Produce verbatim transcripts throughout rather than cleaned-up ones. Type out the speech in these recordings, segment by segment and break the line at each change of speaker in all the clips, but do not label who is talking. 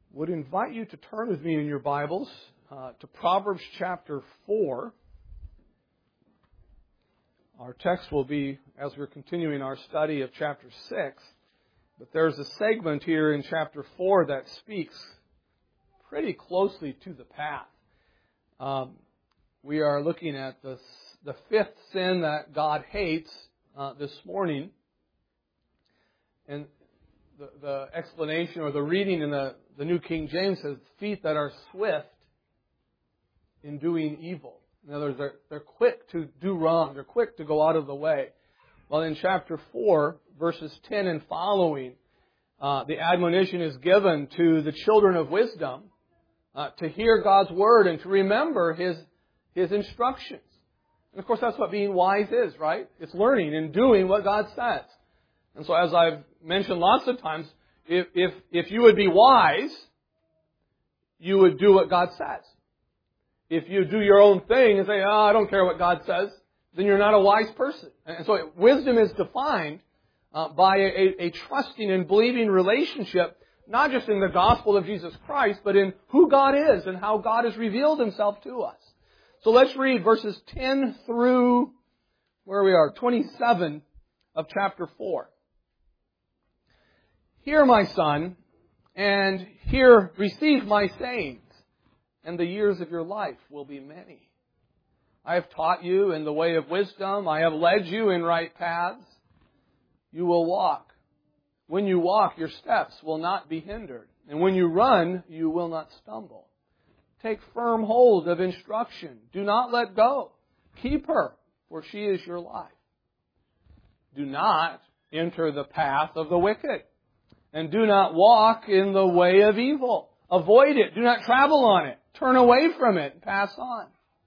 Would invite you to turn with me in your Bibles uh, to Proverbs chapter four. Our text will be, as we're continuing our study of chapter six, but there's a segment here in chapter four that speaks pretty closely to the path. Um, we are looking at the, the fifth sin that God hates uh, this morning. And the, the explanation or the reading in the, the New King James says, feet that are swift in doing evil. In other words, they're, they're quick to do wrong. They're quick to go out of the way. Well, in chapter four, verses ten and following, uh, the admonition is given to the children of wisdom uh, to hear God's word and to remember His, His instructions. And of course, that's what being wise is, right? It's learning and doing what God says. And so as I've mentioned lots of times, if, if, if you would be wise, you would do what God says. If you do your own thing and say, oh, I don't care what God says, then you're not a wise person. And so wisdom is defined uh, by a, a trusting and believing relationship, not just in the gospel of Jesus Christ, but in who God is and how God has revealed Himself to us. So let's read verses ten through, where we are, twenty-seven of chapter four. Hear, my son, and hear, receive my sayings, and the years of your life will be many. I have taught you in the way of wisdom. I have led you in right paths. You will walk. When you walk, your steps will not be hindered. And when you run, you will not stumble. Take firm hold of instruction. Do not let go. Keep her, for she is your life. Do not enter the path of the wicked, and do not walk in the way of evil. Avoid it. Do not travel on it. Turn away from it and pass on.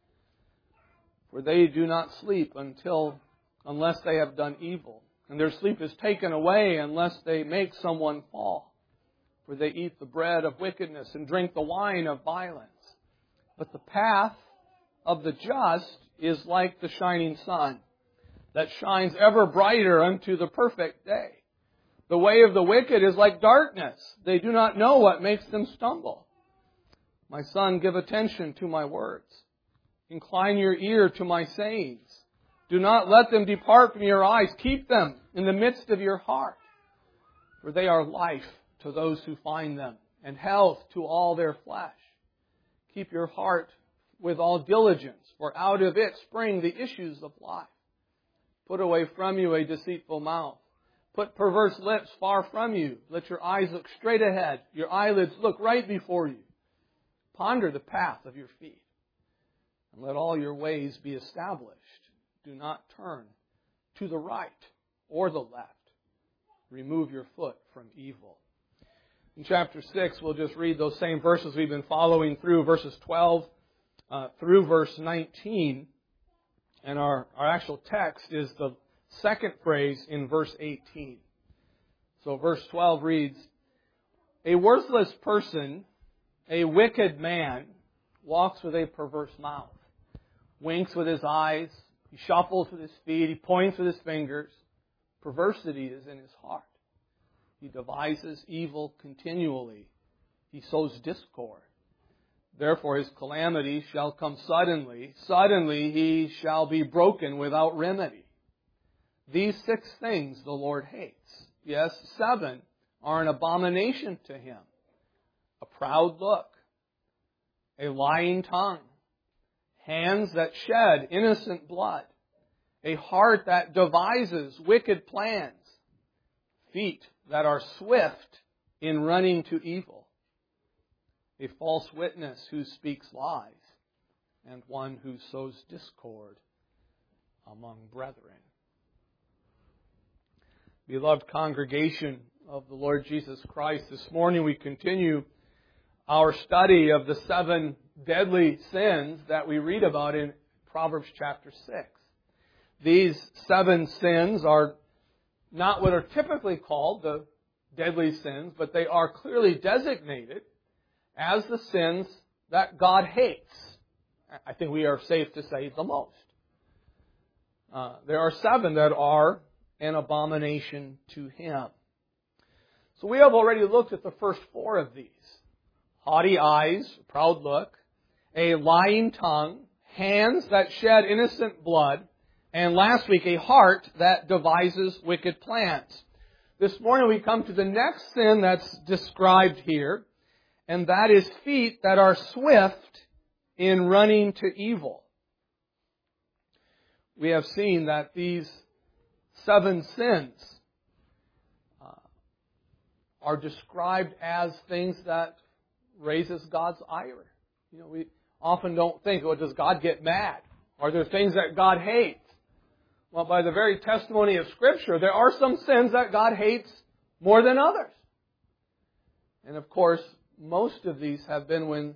For they do not sleep until, unless they have done evil. And their sleep is taken away unless they make someone fall. For they eat the bread of wickedness and drink the wine of violence. But the path of the just is like the shining sun, that shines ever brighter unto the perfect day. The way of the wicked is like darkness. They do not know what makes them stumble. My son, give attention to my words. Incline your ear to my sayings. Do not let them depart from your eyes. Keep them in the midst of your heart. For they are life to those who find them, and health to all their flesh. Keep your heart with all diligence, for out of it spring the issues of life. Put away from you a deceitful mouth. Put perverse lips far from you. Let your eyes look straight ahead. Your eyelids look right before you. Ponder the path of your feet. And let all your ways be established. Do not turn to the right or the left. Remove your foot from evil. In chapter six, we'll just read those same verses we've been following through, verses twelve uh, through verse nineteen. And our, our actual text is the second phrase in verse eighteen. So verse twelve reads, a worthless person, a wicked man, walks with a perverse mouth, winks with his eyes, he shuffles with his feet, he points with his fingers. Perversity is in his heart. He devises evil continually. He sows discord. Therefore his calamity shall come suddenly. Suddenly he shall be broken without remedy. These six things the Lord hates. Yes, seven are an abomination to Him. A proud look, a lying tongue, hands that shed innocent blood, a heart that devises wicked plans, feet that are swift in running to evil, a false witness who speaks lies, and one who sows discord among brethren. Beloved congregation of the Lord Jesus Christ, this morning we continue our study of the seven deadly sins that we read about in Proverbs chapter six. These seven sins are not what are typically called the deadly sins, but they are clearly designated as the sins that God hates. I think we are safe to say the most. Uh, there are seven that are an abomination to Him. So we have already looked at the first four of these. haughty eyes, proud look, a lying tongue, hands that shed innocent blood, and last week, a heart that devises wicked plans. This morning we come to the next sin that's described here, and that is feet that are swift in running to evil. We have seen that these seven sins uh, are described as things that raises God's ire. You know, we often don't think, well, does God get mad? Are there things that God hates? Well, by the very testimony of Scripture, there are some sins that God hates more than others. And of course, most of these have been when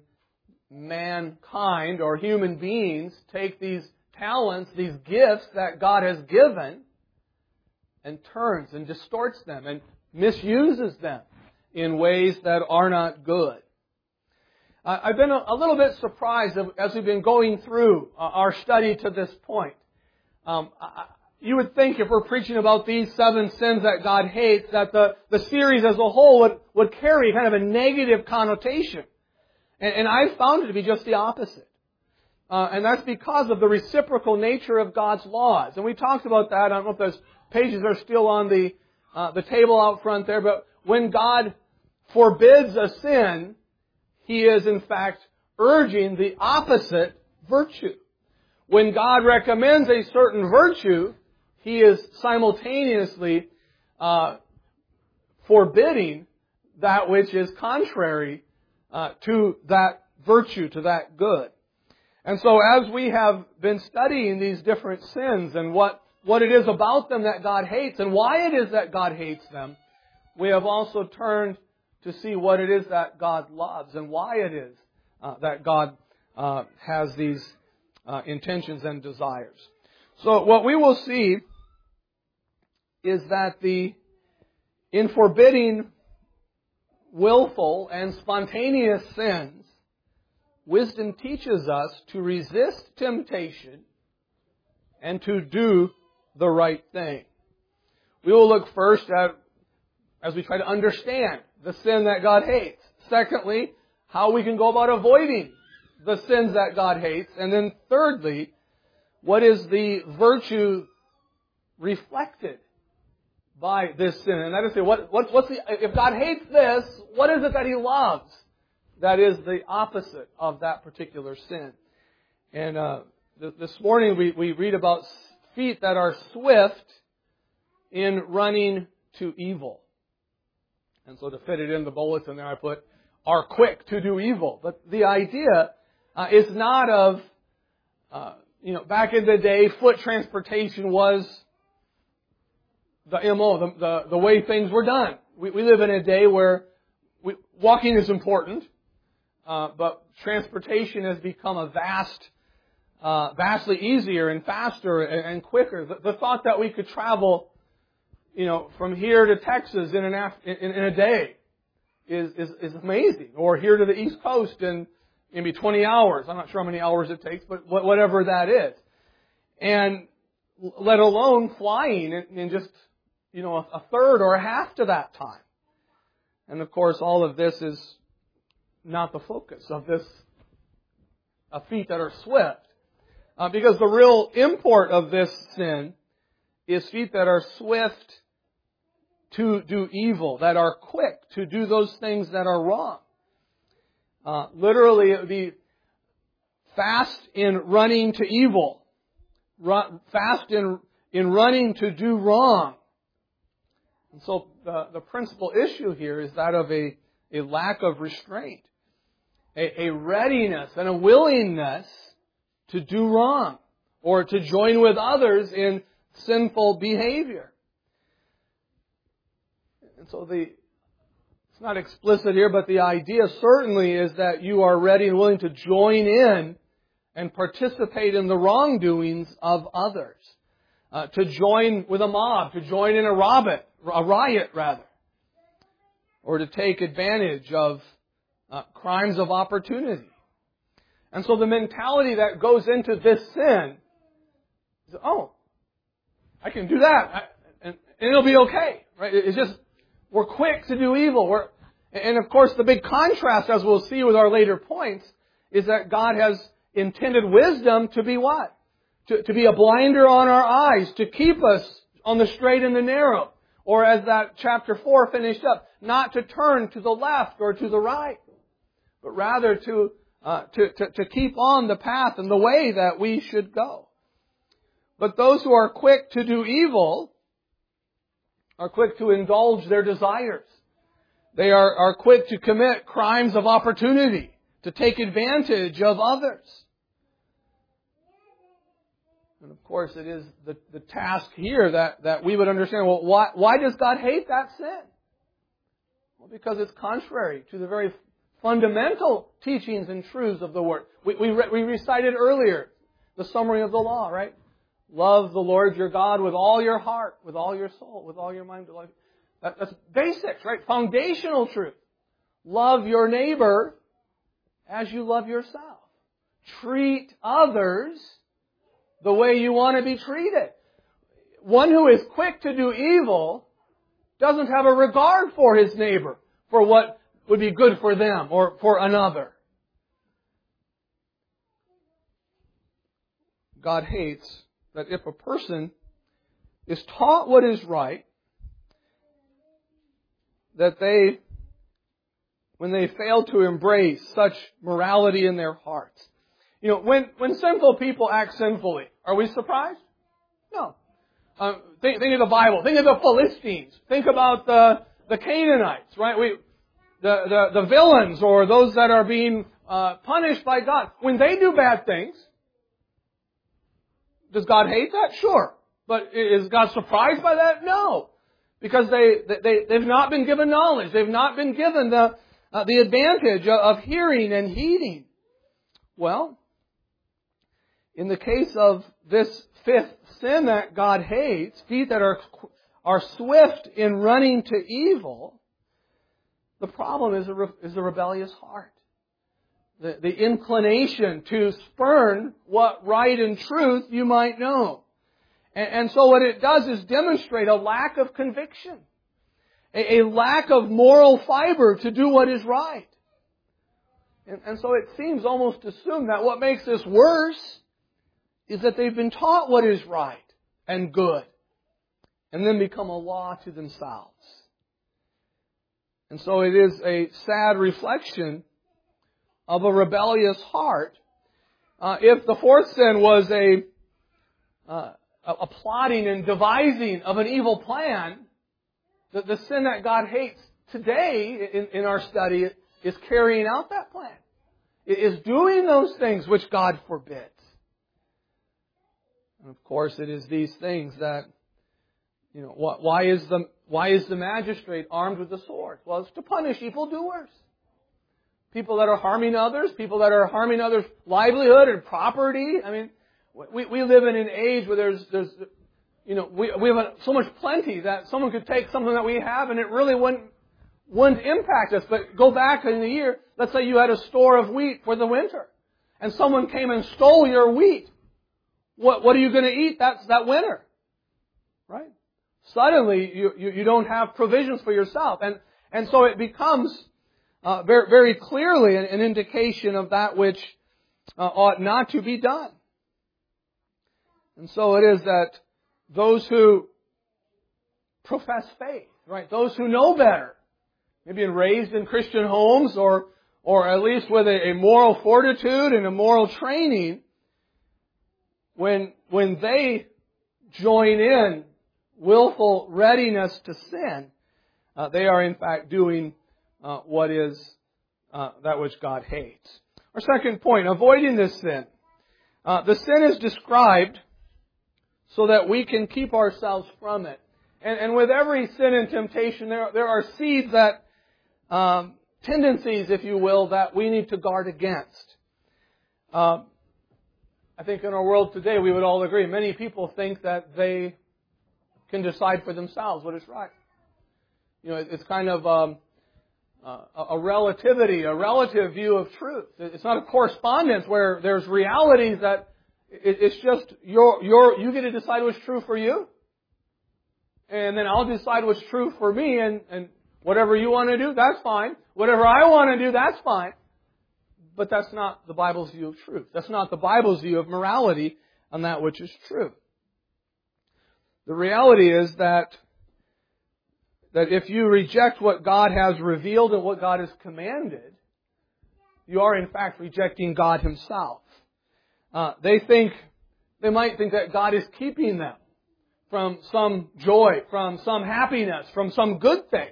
mankind or human beings take these talents, these gifts that God has given, and turns and distorts them and misuses them in ways that are not good. I've been a little bit surprised as we've been going through our study to this point. Um, you would think if we're preaching about these seven sins that God hates, that the, the series as a whole would, would carry kind of a negative connotation. And, and I found it to be just the opposite. Uh, and that's because of the reciprocal nature of God's laws. And we talked about that. I don't know if those pages are still on the, uh, the table out front there, but when God forbids a sin, He is in fact urging the opposite virtue. When God recommends a certain virtue, He is simultaneously uh, forbidding that which is contrary uh, to that virtue, to that good. And so as we have been studying these different sins and what, what it is about them that God hates and why it is that God hates them, we have also turned to see what it is that God loves and why it is uh, that God uh, has these Uh, intentions and desires. So what we will see is that the in forbidding willful and spontaneous sins, wisdom teaches us to resist temptation and to do the right thing. We will look first at, as we try to understand the sin that God hates. Secondly, how we can go about avoiding the sins that God hates. And then thirdly, what is the virtue reflected by this sin? And that is, what, what, what's the, if God hates this, what is it that He loves that is the opposite of that particular sin? And uh, th- this morning we, we read about feet that are swift in running to evil. And so to fit it in the bulletin there, I put, are quick to do evil. But the idea Uh, is not of, uh, you know, back in the day, foot transportation was the M O, the, the, the way things were done. We, we live in a day where we, walking is important, uh, but transportation has become a vast, uh, vastly easier and faster and, and quicker. The, the thought that we could travel, you know, from here to Texas in an af- in, in a day is, is is amazing, or here to the East Coast in maybe twenty hours. I'm not sure how many hours it takes, but whatever that is. And let alone flying in just, you know, a third or a half to that time. And of course, all of this is not the focus of this, of feet that are swift. Uh, because the real import of this sin is feet that are swift to do evil, that are quick to do those things that are wrong. Uh, literally, it would be fast in running to evil, run, fast in in running to do wrong. And so the, the principal issue here is that of a, a lack of restraint, a, a readiness and a willingness to do wrong or to join with others in sinful behavior. And so the It's not explicit here, but the idea certainly is that you are ready and willing to join in and participate in the wrongdoings of others. Uh, to join with a mob, to join in a riot, a riot rather. Or to take advantage of uh, crimes of opportunity. And so the mentality that goes into this sin is, oh, I can do that, I, and, and it'll be okay. Right? It's just, we're quick to do evil. We're, And of course, the big contrast, as we'll see with our later points, is that God has intended wisdom to be what? To, to be a blinder on our eyes, to keep us on the straight and the narrow. Or as that chapter four finished up, not to turn to the left or to the right, but rather to, uh, to, to, to keep on the path and the way that we should go. But those who are quick to do evil are quick to indulge their desires. They are, are quick to commit crimes of opportunity, to take advantage of others. And of course, it is the, the task here that, that we would understand, well, why, why does God hate that sin? Well, because it's contrary to the very fundamental teachings and truths of the Word. We, we, we recited earlier the summary of the law, right? Love the Lord your God with all your heart, with all your soul, with all your mind. That, that's basics, right? Foundational truth. Love your neighbor as you love yourself. Treat others the way you want to be treated. One who is quick to do evil doesn't have a regard for his neighbor, for what would be good for them or for another. God hates that if a person is taught what is right, that they, when they fail to embrace such morality in their hearts. You know, when, when sinful people act sinfully, are we surprised? No. Um, think, think of the Bible. Think of the Philistines. Think about the, the Canaanites, right? We, the, the, the villains or those that are being uh, punished by God. When they do bad things, does God hate that? Sure. But is God surprised by that? No. Because they, they, they've not been given knowledge. They've not been given the, uh, the advantage of hearing and heeding. Well, in the case of this fifth sin that God hates, feet that are, are swift in running to evil, the problem is a, re, is a rebellious heart. The, the inclination to spurn what right and truth you might know. And, and so what it does is demonstrate a lack of conviction. A, a lack of moral fiber to do what is right. And, and so it seems almost assumed that what makes this worse is that they've been taught what is right and good, and then become a law to themselves. And so it is a sad reflection of a rebellious heart. Uh, if the fourth sin was a, uh, a plotting and devising of an evil plan, the, the sin that God hates today in, in our study is carrying out that plan. It is doing those things which God forbids. And of course, it is these things that, you know, why is the why is the magistrate armed with the sword? Well, it's to punish evildoers. People that are harming others, people that are harming others' livelihood and property. I mean, we we live in an age where there's there's you know we we have so much plenty that someone could take something that we have and it really wouldn't wouldn't impact us. But go back in the year, let's say you had a store of wheat for the winter, and someone came and stole your wheat. What what are you going to eat that that winter, right? Suddenly you, you you don't have provisions for yourself, and and so it becomes uh, very very clearly an, an indication of that which uh, ought not to be done. And so it is that those who profess faith, right, those who know better, maybe been raised in Christian homes or or at least with a, a moral fortitude and a moral training, when when they join in willful readiness to sin, uh, they are in fact doing uh, what is uh, that which God hates. Our second point, avoiding this sin. Uh, the sin is described so that we can keep ourselves from it. And, and with every sin and temptation, there, there are seeds that, um, tendencies, if you will, that we need to guard against. Uh, I think in our world today, we would all agree, many people think that they can decide for themselves what is right. You know, it's kind of um, uh, a relativity, a relative view of truth. It's not a correspondence where there's realities that it's just your your you get to decide what's true for you, and then I'll decide what's true for me, and and Whatever you want to do, that's fine. Whatever I want to do, that's fine. But that's not the Bible's view of truth. That's not the Bible's view of morality on that which is true. The reality is that, that if you reject what God has revealed and what God has commanded, you are in fact rejecting God Himself. Uh, they think, they might think that God is keeping them from some joy, from some happiness, from some good thing,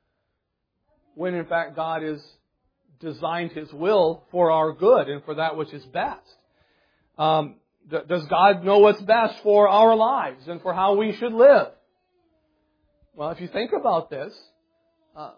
when in fact God has designed His will for our good and for that which is best. Um, th- does God know what's best for our lives and for how we should live? Well, if you think about this, uh,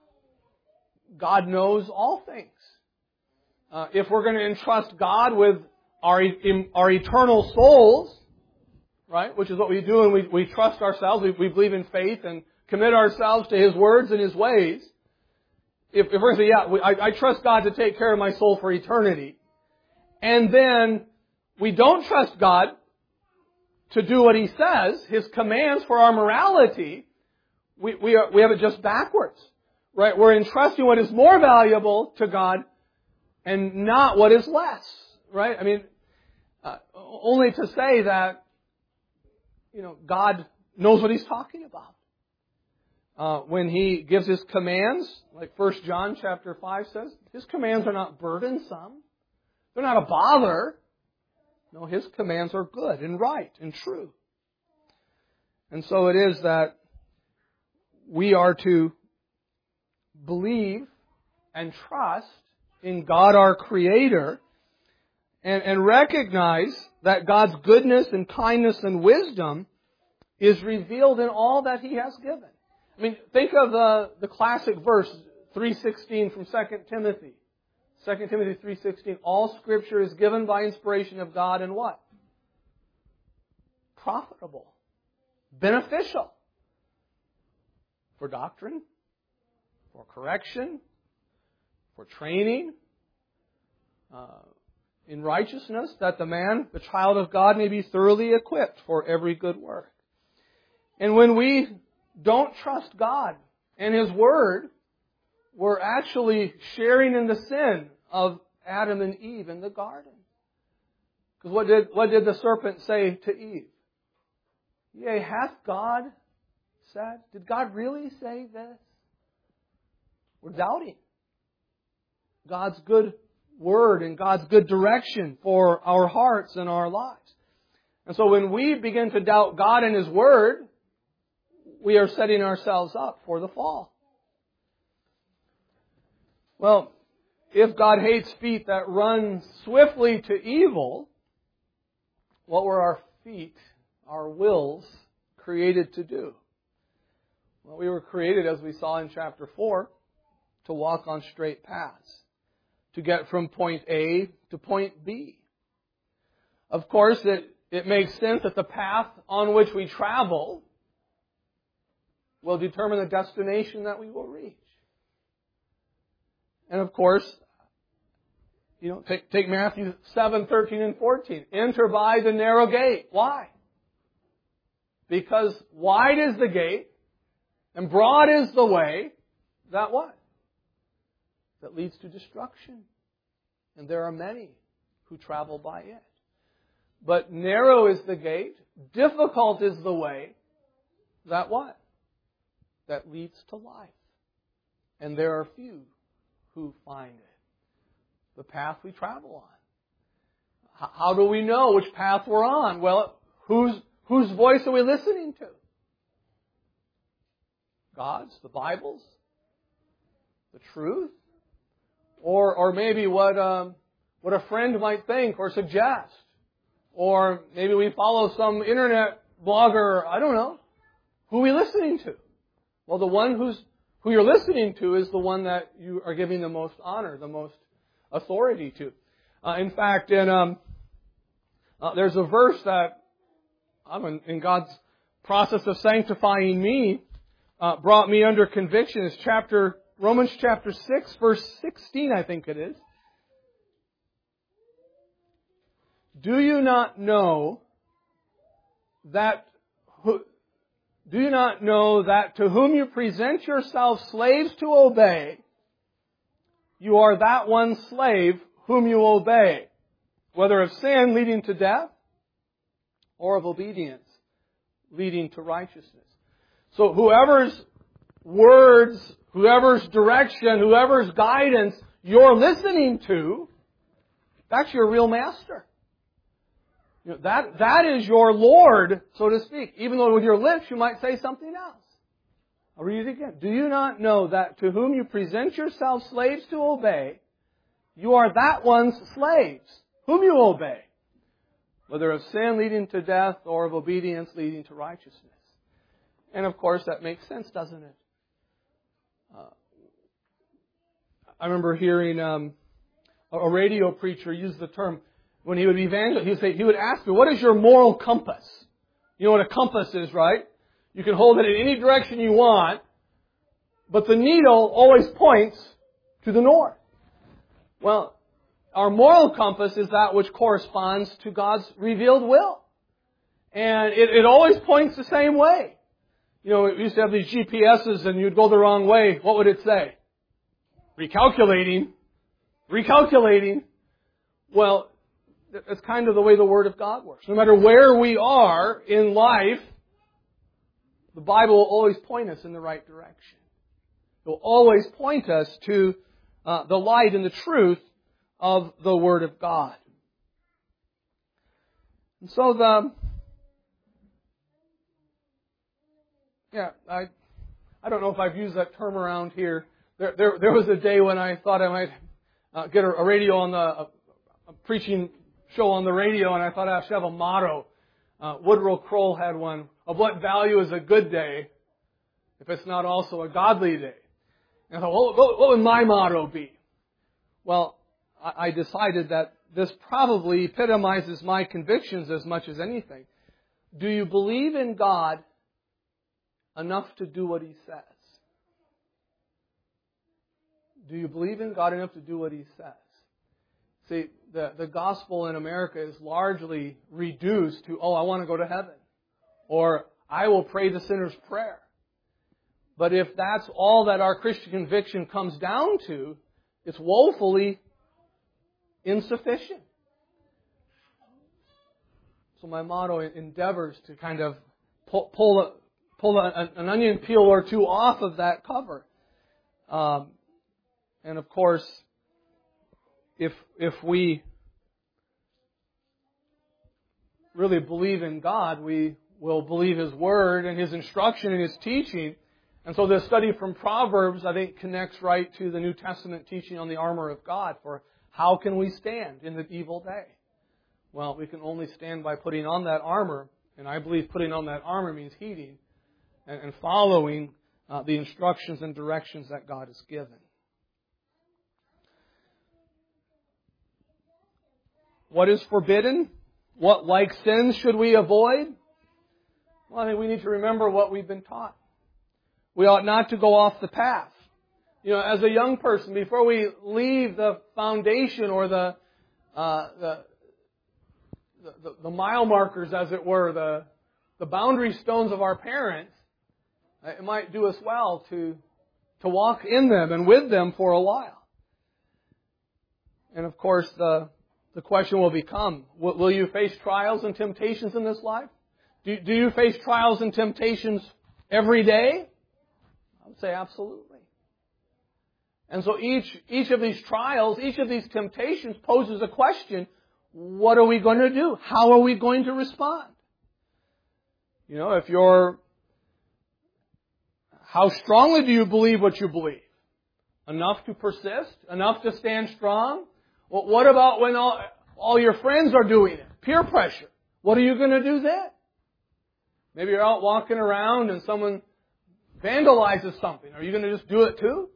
God knows all things. Uh, if we're going to entrust God with our e- our eternal souls, right, which is what we do, and we, we trust ourselves, we, we believe in faith and commit ourselves to His words and His ways. If, if we're going to say, yeah, we, I, I trust God to take care of my soul for eternity, and then we don't trust God to do what He says, His commands for our morality, we, we, are, we have it just backwards, right? We're entrusting what is more valuable to God and not what is less, right? I mean, uh, only to say that, you know, God knows what He's talking about. Uh, when He gives His commands, like First John chapter five says, His commands are not burdensome. They're not a bother. No, His commands are good and right and true. And so it is that we are to believe and trust in God our Creator and, and recognize that God's goodness and kindness and wisdom is revealed in all that He has given. I mean, think of the, the classic verse, three sixteen from Second Timothy. Second Timothy three sixteen. All Scripture is given by inspiration of God and what? Profitable. Beneficial. For doctrine. For correction. For training. Uh, in righteousness, that the man, the child of God, may be thoroughly equipped for every good work. And when we don't trust God and His Word, we're actually sharing in the sin of Adam and Eve in the garden. Because what did, what did the serpent say to Eve? Yea, hath God said? Did God really say this? We're doubting God's good Word and God's good direction for our hearts and our lives. And so when we begin to doubt God and His Word, we are setting ourselves up for the fall. Well, if God hates feet that run swiftly to evil, what were our feet, our wills, created to do? Well, we were created, as we saw in chapter four, to walk on straight paths, to get from point A to point B. Of course, it, it makes sense that the path on which we travel will determine the destination that we will reach. And of course, you know, take, take Matthew seven, thirteen, and fourteen. Enter by the narrow gate. Why? Because wide is the gate and broad is the way that what? That leads to destruction. And there are many who travel by it. But narrow is the gate, difficult is the way that what? That leads to life. And there are few who find it. The path we travel on. How do we know which path we're on? Well, whose, whose voice are we listening to? God's? The Bible's? The truth? Or, or maybe what, um, what a friend might think or suggest. Or maybe we follow some internet blogger, I don't know. Who are we listening to? Well, the one who's, who you're listening to is the one that you are giving the most honor, the most authority to. Uh, in fact, in, um, uh, there's a verse that I'm in, in God's process of sanctifying me, uh, brought me under conviction. It's chapter, Romans chapter six, verse sixteen, I think it is. Do you not know that who, Do you not know that to whom you present yourselves slaves to obey, you are that one slave whom you obey, whether of sin leading to death or of obedience leading to righteousness? So whoever's words, whoever's direction, whoever's guidance you're listening to, that's your real master. You know, that, that is your Lord, so to speak. Even though with your lips you might say something else. I'll read it again. Do you not know that to whom you present yourselves slaves to obey, you are that one's slaves, whom you obey, whether of sin leading to death or of obedience leading to righteousness? And of course that makes sense, doesn't it? Uh, I remember hearing um, a radio preacher use the term, when he would evangelize, he would say, he would ask me, what is your moral compass? You know what a compass is, right? You can hold it in any direction you want, but the needle always points to the north. Well, our moral compass is that which corresponds to God's revealed will. And it, it always points the same way. You know, we used to have these G P S's and you'd go the wrong way. What would it say? Recalculating. Recalculating. Well, it's kind of the way the Word of God works. No matter where we are in life, the Bible will always point us in the right direction. It will always point us to uh, the light and the truth of the Word of God. And so the, yeah, I, I don't know if I've used that term around here. There, there, there was a day when I thought I might uh, get a, a radio on the, a, a preaching show on the radio, and I thought I should have a motto. Uh, Woodrow Kroll had one. Of what value is a good day if it's not also a godly day? And I thought, well, what, what would my motto be? Well, I, I decided that this probably epitomizes my convictions as much as anything. Do you believe in God enough to do what He says? Do you believe in God enough to do what He says? See, the, the gospel in America is largely reduced to, oh, I want to go to heaven. Or, I will pray the sinner's prayer. But if that's all that our Christian conviction comes down to, it's woefully insufficient. So my motto endeavors to kind of pull, pull, a, pull a, an onion peel or two off of that cover. Um, and of course, If if we really believe in God, we will believe His Word and His instruction and His teaching. And so this study from Proverbs, I think, connects right to the New Testament teaching on the armor of God for how can we stand in the evil day? Well, we can only stand by putting on that armor. And I believe putting on that armor means heeding and, and following uh, the instructions and directions that God has given. What is forbidden? What like sins should we avoid? Well, I think we need to remember what we've been taught. We ought not to go off the path. You know, as a young person, before we leave the foundation or the uh, the, the the mile markers, as it were, the the boundary stones of our parents, it might do us well to to walk in them and with them for a while. And of course, the The question will become, will you face trials and temptations in this life? Do, do you face trials and temptations every day? I would say absolutely. And so each, each of these trials, each of these temptations poses a question, what are we going to do? How are we going to respond? You know, if you're, how strongly do you believe what you believe? Enough to persist? Enough to stand strong? Well, what about when all, all your friends are doing it? Peer pressure. What are you going to do then? Maybe you're out walking around and someone vandalizes something. Are you going to just do it too?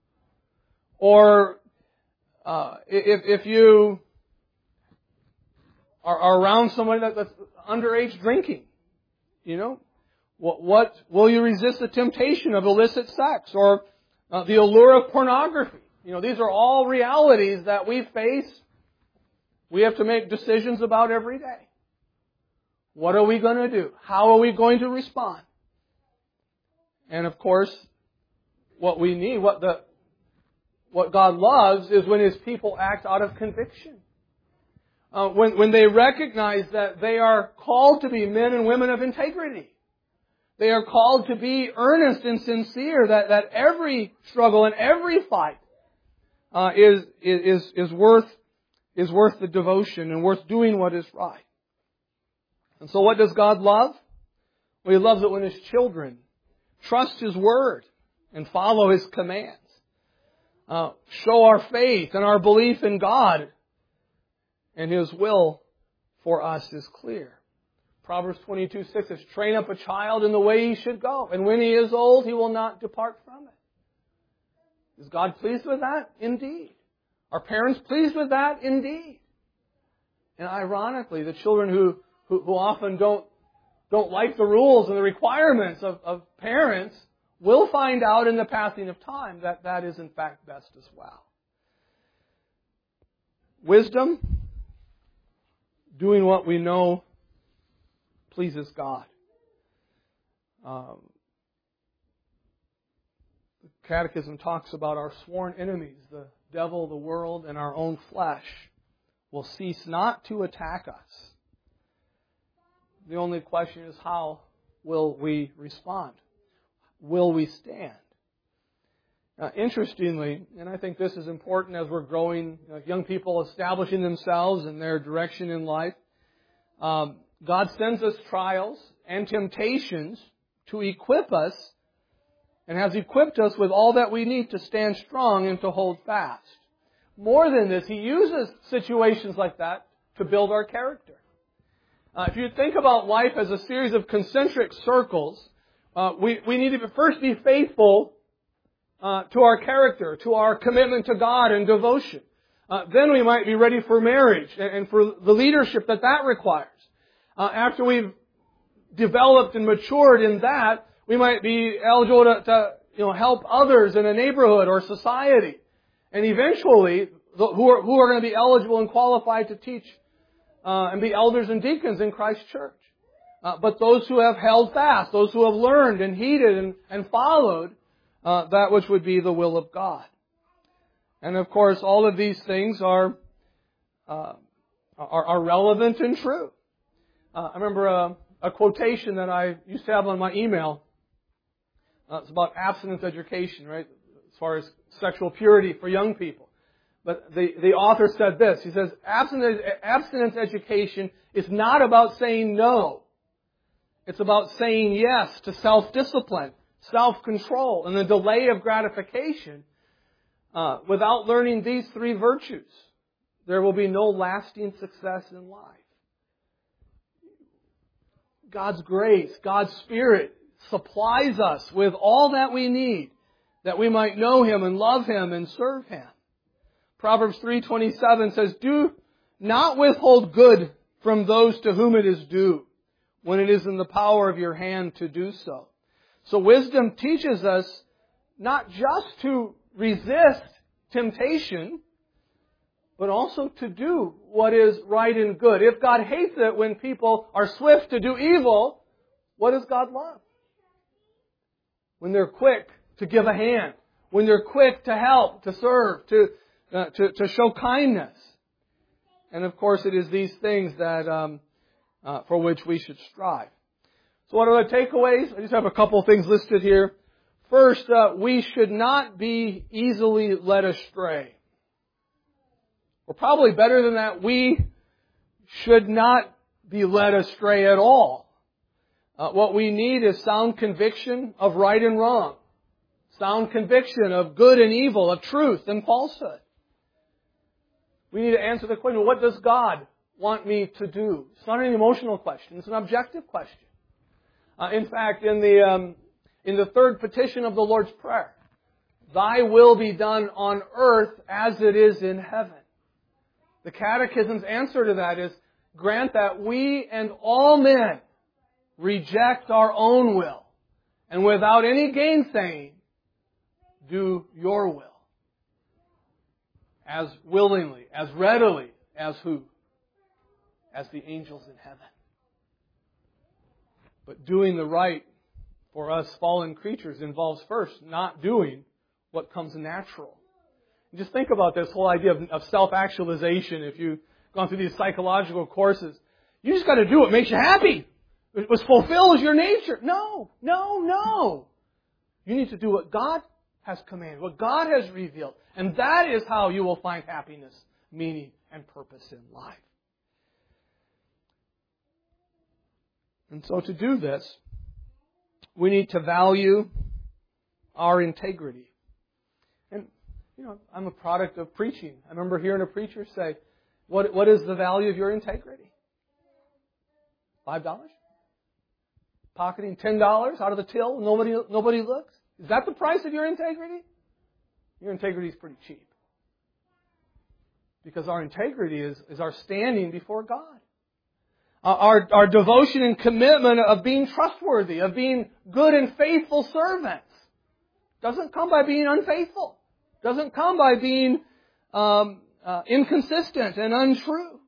Or uh, if, if you are, are around somebody that, that's underage drinking, you know, what, what will you resist the temptation of illicit sex or uh, the allure of pornography? You know, these are all realities that we face. We have to make decisions about every day. What are we going to do? How are we going to respond? And of course, what we need, what the what God loves is when His people act out of conviction. Uh, when, when they recognize that they are called to be men and women of integrity. They are called to be earnest and sincere, that, that every struggle and every fight uh, is, is, is, worth, is worth the devotion and worth doing what is right. And so what does God love? Well, He loves it when His children trust His Word and follow His commands. Uh, show our faith and our belief in God, and His will for us is clear. Proverbs twenty-two six says, train up a child in the way he should go, and when he is old, he will not depart from it. Is God pleased with that? Indeed. Are parents pleased with that? Indeed. And ironically, the children who, who, who often don't, don't like the rules and the requirements of, of parents will find out in the passing of time that that is in fact best as well. Wisdom, doing what we know pleases God. Um, the Catechism talks about our sworn enemies, the devil, the world, and our own flesh, will cease not to attack us. The only question is, how will we respond? Will we stand? Now, interestingly, and I think this is important as we're growing, you know, young people establishing themselves and their direction in life, um, God sends us trials and temptations to equip us, and has equipped us with all that we need to stand strong and to hold fast. More than this, He uses situations like that to build our character. Uh, if you think about life as a series of concentric circles, uh, we, we need to first be faithful uh, to our character, to our commitment to God and devotion. Uh, then we might be ready for marriage and, and for the leadership that that requires. Uh, after we've developed and matured in that, we might be eligible to, to you know, help others in a neighborhood or society. And eventually, the, who are, who are going to be eligible and qualified to teach uh, and be elders and deacons in Christ's church. Uh, but those who have held fast, those who have learned and heeded and, and followed uh, that which would be the will of God. And of course, all of these things are uh, are, are relevant and true. Uh, I remember a, a quotation that I used to have on my email. Uh, it's about abstinence education, right? As far as sexual purity for young people. But the, the author said this. He says, abstinence, abstinence education is not about saying no. It's about saying yes to self-discipline, self-control, and the delay of gratification. Uh, without learning these three virtues, there will be no lasting success in life. God's grace, God's Spirit supplies us with all that we need, that we might know Him and love Him and serve Him. Proverbs three twenty-seven says, do not withhold good from those to whom it is due, when it is in the power of your hand to do so. So wisdom teaches us not just to resist temptation, but also to do what is right and good. If God hates it when people are swift to do evil, what does God love? When they're quick to give a hand, when they're quick to help, to serve, to uh, to, to show kindness. And of course, it is these things that um, uh, for which we should strive. So what are the takeaways? I just have a couple of things listed here. First, uh, we should not be easily led astray. Or probably better than that, we should not be led astray at all. Uh, what we need is sound conviction of right and wrong. Sound conviction of good and evil, of truth and falsehood. We need to answer the question, what does God want me to do? It's not an emotional question. It's an objective question. Uh, in fact, in the um, in the third petition of the Lord's Prayer, Thy will be done on earth as it is in heaven. The Catechism's answer to that is, grant that we and all men reject our own will, and without any gainsaying, do your will. As willingly, as readily as who? As the angels in heaven. But doing the right for us fallen creatures involves first not doing what comes natural. Just think about this whole idea of, of self-actualization. If you've gone through these psychological courses, you just got to do what makes you happy. It was fulfills your nature. No, no, no. You need to do what God has commanded, what God has revealed. And that is how you will find happiness, meaning, and purpose in life. And so to do this, we need to value our integrity. And, you know, I'm a product of preaching. I remember hearing a preacher say, what, what is the value of your integrity? Five dollars? Pocketing ten dollars out of the till, nobody, nobody looks? Is that the price of your integrity? Your integrity is pretty cheap. Because our integrity is, is our standing before God. Our, our devotion and commitment of being trustworthy, of being good and faithful servants. Doesn't come by being unfaithful. Doesn't come by being um, uh, inconsistent and untrue.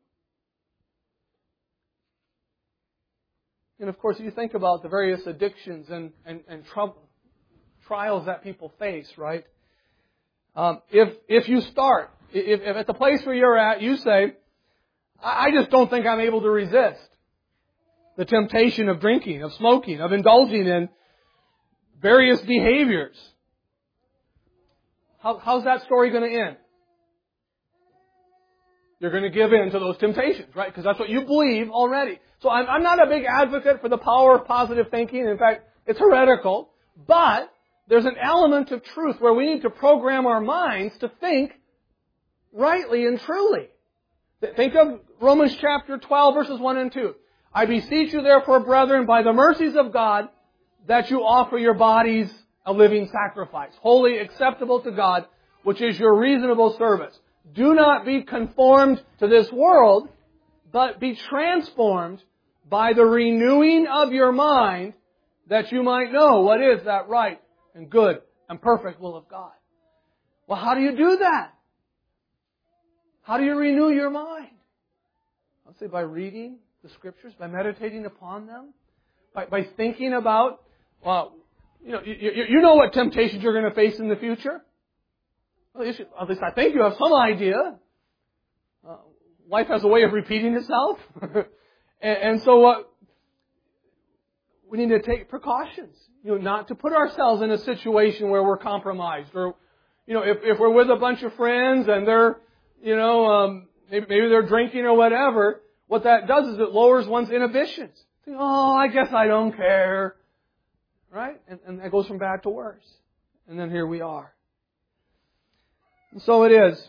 And of course, if you think about the various addictions and, and, and trouble, trials that people face, right? Um, if if you start, if, if at the place where you're at, you say, I just don't think I'm able to resist the temptation of drinking, of smoking, of indulging in various behaviors. How, how's that story going to end? You're going to give in to those temptations, right? Because that's what you believe already. So I'm, I'm not a big advocate for the power of positive thinking. In fact, it's heretical. But there's an element of truth where we need to program our minds to think rightly and truly. Think of Romans chapter twelve, verses one and two. I beseech you therefore, brethren, by the mercies of God, that you offer your bodies a living sacrifice, wholly acceptable to God, which is your reasonable service. Do not be conformed to this world, but be transformed by the renewing of your mind, that you might know what is that right and good and perfect will of God. Well, how do you do that? How do you renew your mind? I'll say by reading the Scriptures, by meditating upon them, by, by thinking about, well, you know, you, you, you know what temptations you're going to face in the future. Well, you should, at least I think you have some idea. Uh, life has a way of repeating itself. and, and so what, we need to take precautions, you know, not to put ourselves in a situation where we're compromised. Or, you know, if, if we're with a bunch of friends and they're, you know, um, maybe, maybe they're drinking or whatever, what that does is it lowers one's inhibitions. Think, oh, I guess I don't care. Right? And, and that goes from bad to worse. And then here we are. And so it is.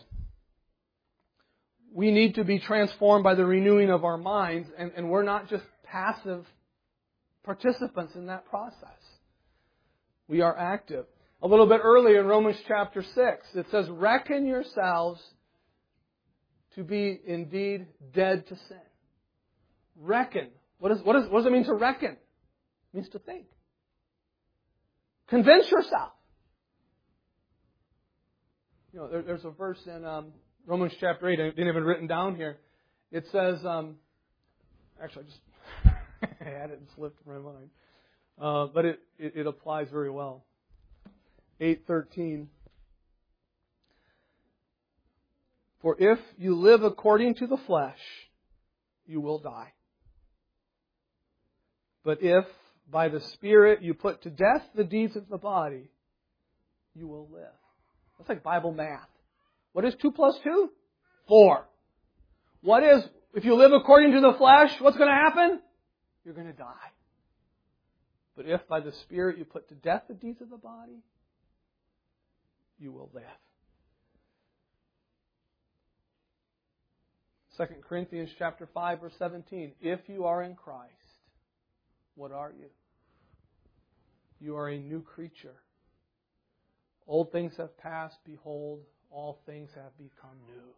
We need to be transformed by the renewing of our minds, and, and we're not just passive participants in that process. We are active. A little bit earlier in Romans chapter six, it says, reckon yourselves to be indeed dead to sin. Reckon. What, is, what, is, what does it mean to reckon? It means to think. Convince yourself. You know, there, there's a verse in um, Romans chapter eight, I didn't have it written down here. It says, um, actually I just had it and slipped from my mind. Uh, but it, it, it applies very well. eight thirteen. For if you live according to the flesh, you will die. But if by the Spirit you put to death the deeds of the body, you will live. That's like Bible math. What is two plus two? Four. What is, if you live according to the flesh, what's going to happen? You're going to die. But if by the Spirit you put to death the deeds of the body, you will live. Second Corinthians chapter five, verse seventeen. If you are in Christ, what are you? You are a new creature. Old things have passed, behold, all things have become new.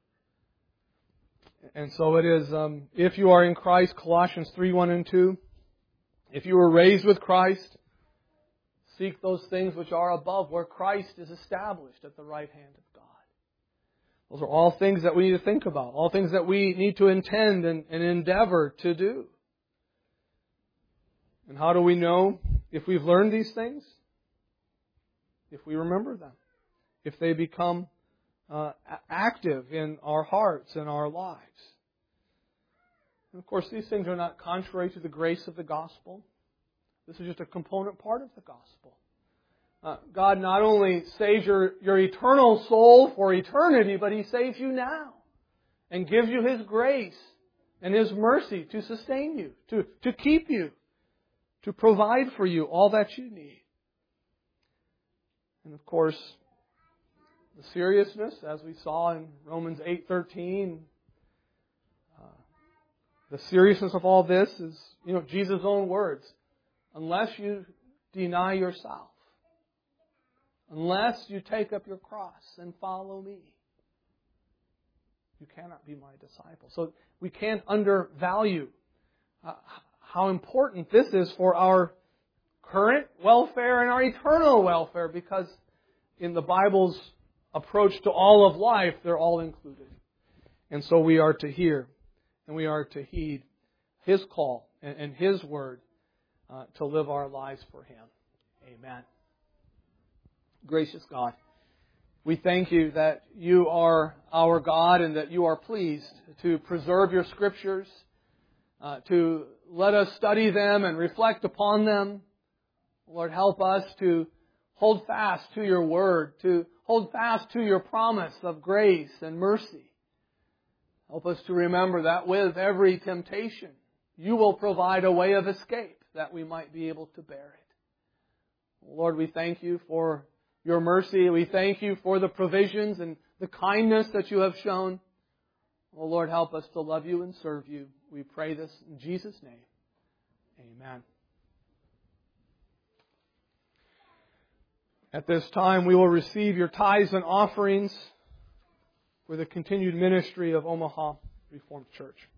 And so it is, um, if you are in Christ, Colossians three, one and two. If you were raised with Christ, seek those things which are above, where Christ is established at the right hand of God. Those are all things that we need to think about, all things that we need to intend and, and endeavor to do. And how do we know if we've learned these things, if we remember them, if they become uh, active in our hearts and our lives. And of course, these things are not contrary to the grace of the gospel. This is just a component part of the gospel. Uh, God not only saves your, your eternal soul for eternity, but He saves you now and gives you His grace and His mercy to sustain you, to, to keep you, to provide for you all that you need. And of course, the seriousness, as we saw in Romans eight thirteen, uh, the seriousness of all this is, you know, Jesus' own words. Unless you deny yourself, unless you take up your cross and follow me, you cannot be my disciple. So we can't undervalue uh, how important this is for our current welfare and our eternal welfare, because in the Bible's approach to all of life, they're all included. And so we are to hear and we are to heed His call and, and His word uh, to live our lives for Him. Amen. Gracious God, we thank You that You are our God and that You are pleased to preserve Your Scriptures, uh, to let us study them and reflect upon them. Lord, help us to hold fast to Your Word, to hold fast to Your promise of grace and mercy. Help us to remember that with every temptation, You will provide a way of escape that we might be able to bear it. Lord, we thank You for Your mercy. We thank You for the provisions and the kindness that You have shown. Oh Lord, help us to love You and serve You. We pray this in Jesus' name. Amen. At this time, we will receive your tithes and offerings for the continued ministry of Omaha Reformed Church.